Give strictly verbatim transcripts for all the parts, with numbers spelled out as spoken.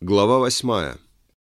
Глава восьмая.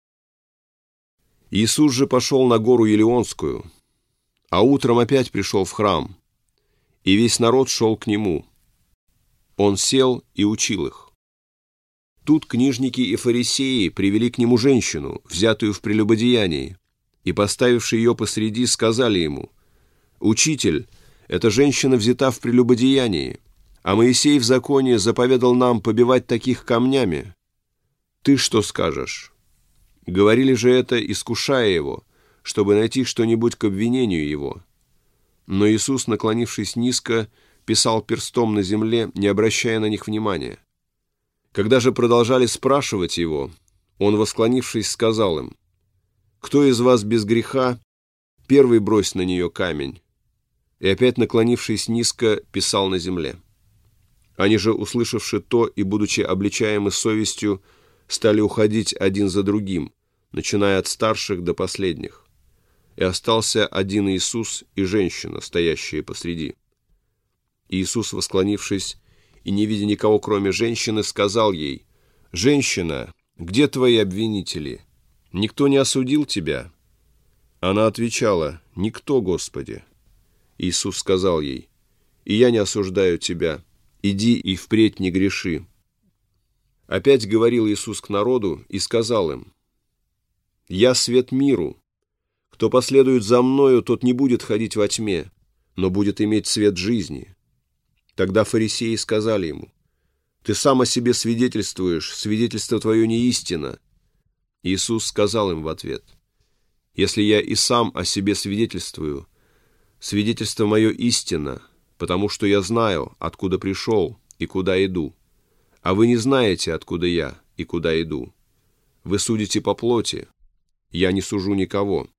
Иисус же пошел на гору Елеонскую, а утром опять пришел в храм, и весь народ шел к нему. Он сел и учил их. Тут книжники и фарисеи привели к нему женщину, взятую в прелюбодеянии, и, поставивши ее посреди, сказали ему: «Учитель, эта женщина взята в прелюбодеянии, а Моисей в законе заповедал нам побивать таких камнями. Ты что скажешь?» Говорили же это, искушая его, чтобы найти что-нибудь к обвинению его. Но Иисус, наклонившись низко, писал перстом на земле, не обращая на них внимания. Когда же продолжали спрашивать его, он, восклонившись, сказал им: «Кто из вас без греха, первый брось на нее камень». И опять, наклонившись низко, писал на земле. Они же, услышавши то и будучи обличаемы совестью, стали уходить один за другим, начиная от старших до последних. И остался один Иисус и женщина, стоящие посреди. Иисус, восклонившись и не видя никого, кроме женщины, сказал ей: «Женщина, где твои обвинители? Никто не осудил тебя?» Она отвечала: «Никто, Господи». Иисус сказал ей: «И я не осуждаю тебя. Иди и впредь не греши». Опять говорил Иисус к народу и сказал им: «Я свет миру. Кто последует за Мною, тот не будет ходить во тьме, но будет иметь свет жизни». Тогда фарисеи сказали Ему: «Ты сам о себе свидетельствуешь, свидетельство Твое не истина». Иисус сказал им в ответ: «Если я и сам о себе свидетельствую, свидетельство Мое истина, потому что я знаю, откуда пришел и куда иду. А вы не знаете, откуда я и куда иду. Вы судите по плоти, я не сужу никого.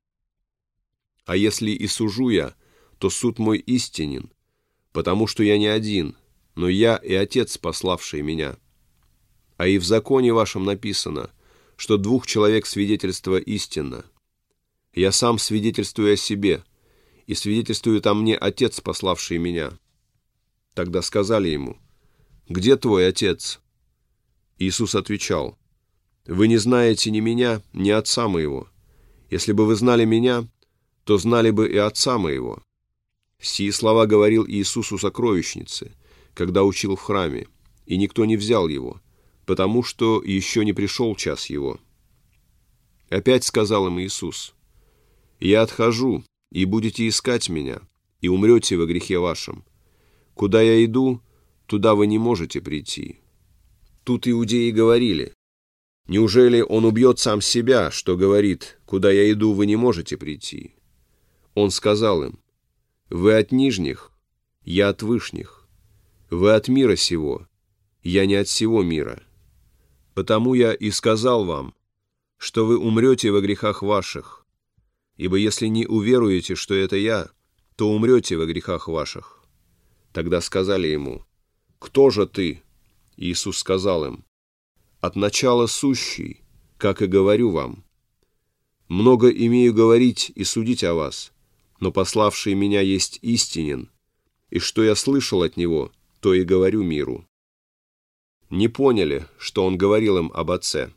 А если и сужу я, то суд мой истинен, потому что я не один, но я и Отец, пославший меня. А и в законе вашем написано, что двух человек свидетельство истинно. Я сам свидетельствую о себе, и свидетельствует о мне Отец, пославший меня». Тогда сказали ему: «Где твой Отец?» Иисус отвечал: «Вы не знаете ни меня, ни Отца моего. Если бы вы знали меня, то знали бы и Отца моего». Сии слова говорил Иисус у сокровищницы, когда учил в храме, и никто не взял его, потому что еще не пришел час его. Опять сказал им Иисус: «Я отхожу, и будете искать меня, и умрете во грехе вашем. Куда я иду, туда вы не можете прийти». Тут иудеи говорили: «Неужели он убьет сам себя, что говорит: куда я иду, вы не можете прийти?» Он сказал им: «Вы от нижних, я от вышних. Вы от мира сего, я не от сего мира. Потому я и сказал вам, что вы умрете во грехах ваших. Ибо если не уверуете, что это я, то умрете во грехах ваших». Тогда сказали ему: «Кто же ты?» Иисус сказал им: «От начала сущий, как и говорю вам. Много имею говорить и судить о вас, но пославший меня есть истинен, и что я слышал от него, то и говорю миру». Не поняли, что он говорил им об Отце.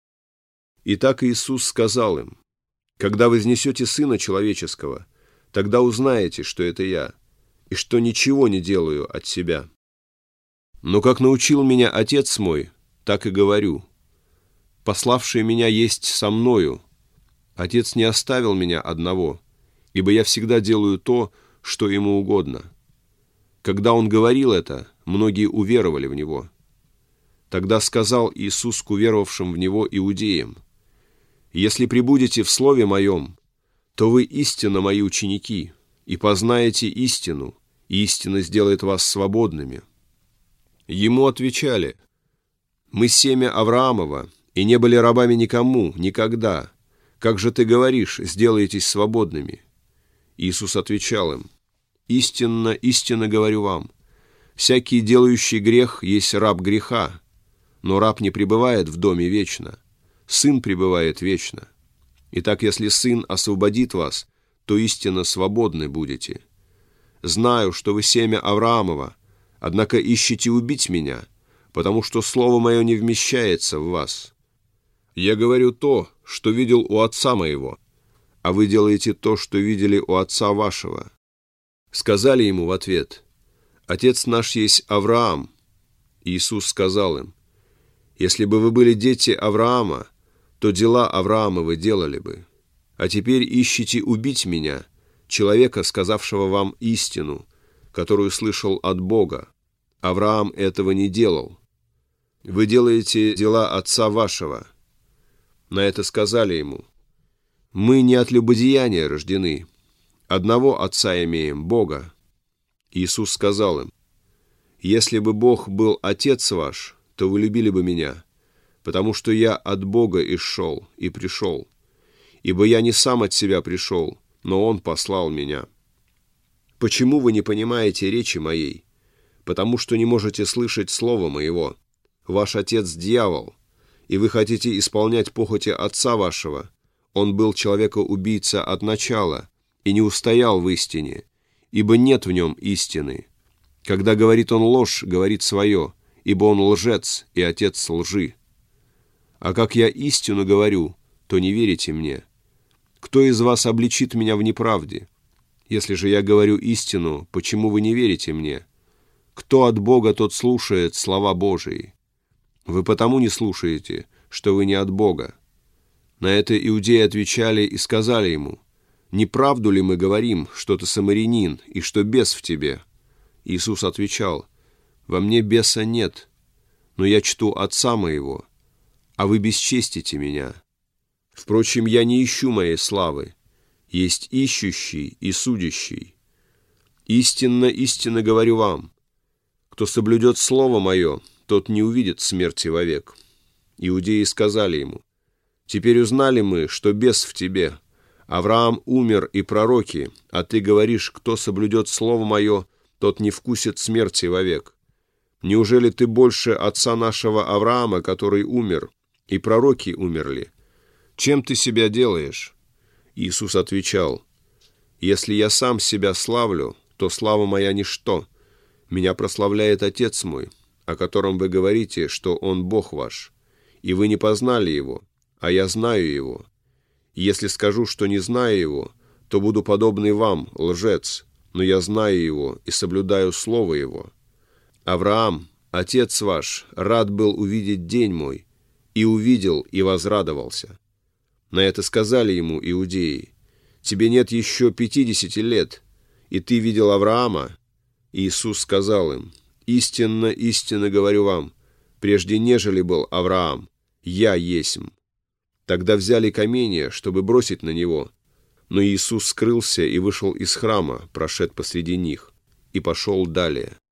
Итак, Иисус сказал им: «Когда вознесете Сына Человеческого, тогда узнаете, что это я, и что ничего не делаю от себя. Но как научил меня Отец мой, так и говорю. Пославший меня есть со мною. Отец не оставил меня одного, ибо я всегда делаю то, что ему угодно». Когда он говорил это, многие уверовали в него. Тогда сказал Иисус к уверовавшим в него иудеям: «Если пребудете в слове моем, то вы истинно мои ученики, и познаете истину, и истина сделает вас свободными». Ему отвечали: «Мы семя Авраамова, и не были рабами никому, никогда. Как же ты говоришь: сделаетесь свободными?» Иисус отвечал им: «Истинно, истинно говорю вам, всякий, делающий грех, есть раб греха, но раб не пребывает в доме вечно, Сын пребывает вечно. Итак, если Сын освободит вас, то истинно свободны будете. Знаю, что вы семя Авраамова, однако ищете убить меня, потому что слово мое не вмещается в вас. Я говорю то, что видел у отца моего, а вы делаете то, что видели у отца вашего». Сказали ему в ответ: «Отец наш есть Авраам». Иисус сказал им: «Если бы вы были дети Авраама, то дела Авраама вы делали бы. А теперь ищите убить меня, человека, сказавшего вам истину, которую слышал от Бога. Авраам этого не делал. Вы делаете дела отца вашего». На это сказали ему: «Мы не от любодеяния рождены, одного отца имеем, Бога». Иисус сказал им: «Если бы Бог был отец ваш, то вы любили бы меня, потому что я от Бога исшел и пришел, ибо я не сам от себя пришел, но Он послал меня. Почему вы не понимаете речи моей? Потому что не можете слышать слова моего. Ваш отец — дьявол, и вы хотите исполнять похоти отца вашего. Он был человека-убийца от начала и не устоял в истине, ибо нет в нем истины. Когда говорит он ложь, говорит свое, ибо он лжец и отец лжи. А как я истину говорю, то не верите мне. Кто из вас обличит меня в неправде? Если же я говорю истину, почему вы не верите мне? Кто от Бога, тот слушает слова Божии. Вы потому не слушаете, что вы не от Бога». На это иудеи отвечали и сказали ему: «Не правду ли мы говорим, что ты самарянин и что бес в тебе?» Иисус отвечал: «Во мне беса нет, но я чту Отца моего, а вы бесчестите меня. Впрочем, я не ищу моей славы, есть ищущий и судящий. Истинно, истинно говорю вам, кто соблюдет слово мое, тот не увидит смерти вовек». Иудеи сказали ему: «Теперь узнали мы, что бес в тебе. Авраам умер и пророки, а ты говоришь, кто соблюдет слово мое, тот не вкусит смерти вовек. Неужели ты больше отца нашего Авраама, который умер, и пророки умерли? Чем ты себя делаешь?» Иисус отвечал: «Если я сам себя славлю, то слава моя ничто. Меня прославляет Отец мой, о котором вы говорите, что Он Бог ваш, и вы не познали Его, а я знаю Его. Если скажу, что не знаю Его, то буду подобный вам, лжец, но я знаю Его и соблюдаю Слово Его. Авраам, отец ваш, рад был увидеть день мой, и увидел, и возрадовался». На это сказали ему иудеи: «Тебе нет еще пятидесяти лет, и ты видел Авраама?» Иисус сказал им: «Истинно, истинно говорю вам, прежде нежели был Авраам, я есмь». Тогда взяли камень, чтобы бросить на него, но Иисус скрылся и вышел из храма, прошед посреди них, и пошел далее.